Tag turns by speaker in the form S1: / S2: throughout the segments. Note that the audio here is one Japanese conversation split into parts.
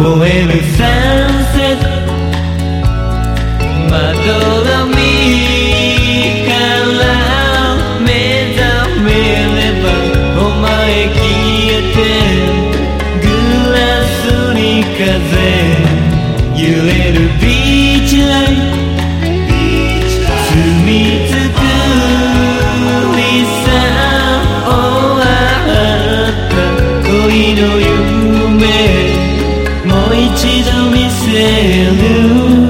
S1: 燃えるサンセットまどろみから目覚めればお前消えてグラスに風揺れるビーチライト住みつくりさ終わった恋の夢もう一度見せる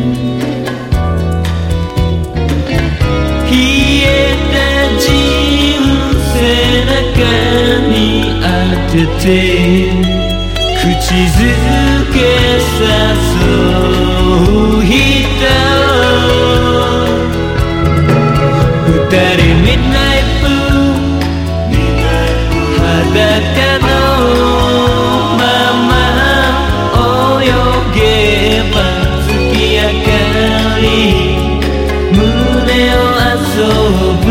S1: 冷えた自分背中に当てて口づけ誘う人二人ミッドナイトプール裸のまま泳げば月明かり胸を遊ぶ